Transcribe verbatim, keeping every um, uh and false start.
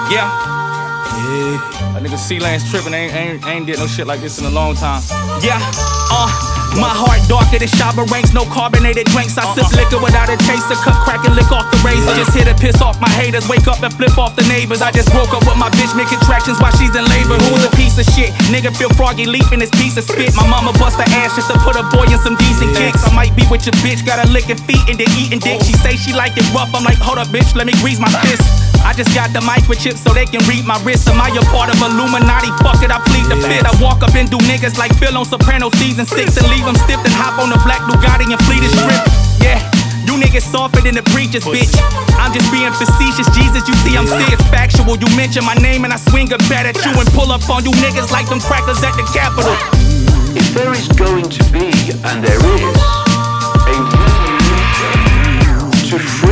Yeah. A nigga C-Lane's trippin', ain't, ain't, ain't did no shit like this in a long time. Yeah, uh, my heart darker than Shabba Ranks, no carbonated drinks. I uh-uh. sip liquor without a chaser, cut crack and lick off the razor. Just here to piss off my haters, wake up and flip off the neighbors. I just broke up with my bitch, make contractions while she's in labor. Who's a piece of shit? Nigga feel froggy leap in his piece of spit. My mama bust her ass just to put a boy in some decent kicks. I might be with your bitch, got her licking feet and then eating dick. She say she like it rough, I'm like, hold up bitch, let me grease my fist. I just got the microchip so they can read my wrist. Am I a part of Illuminati? Fuck it, I plead the fifth. I walk up and do niggas like Phil on Soprano season six and leave them stiff and hop on the black Bugatti and flee the strip. Yeah, you niggas softer than the preachers, bitch. I'm just being facetious, Jesus, you see I'm serious, factual. You mention my name and I swing a bat at you and pull up on you niggas like them crackers at the Capitol. If there is going to be, and there is,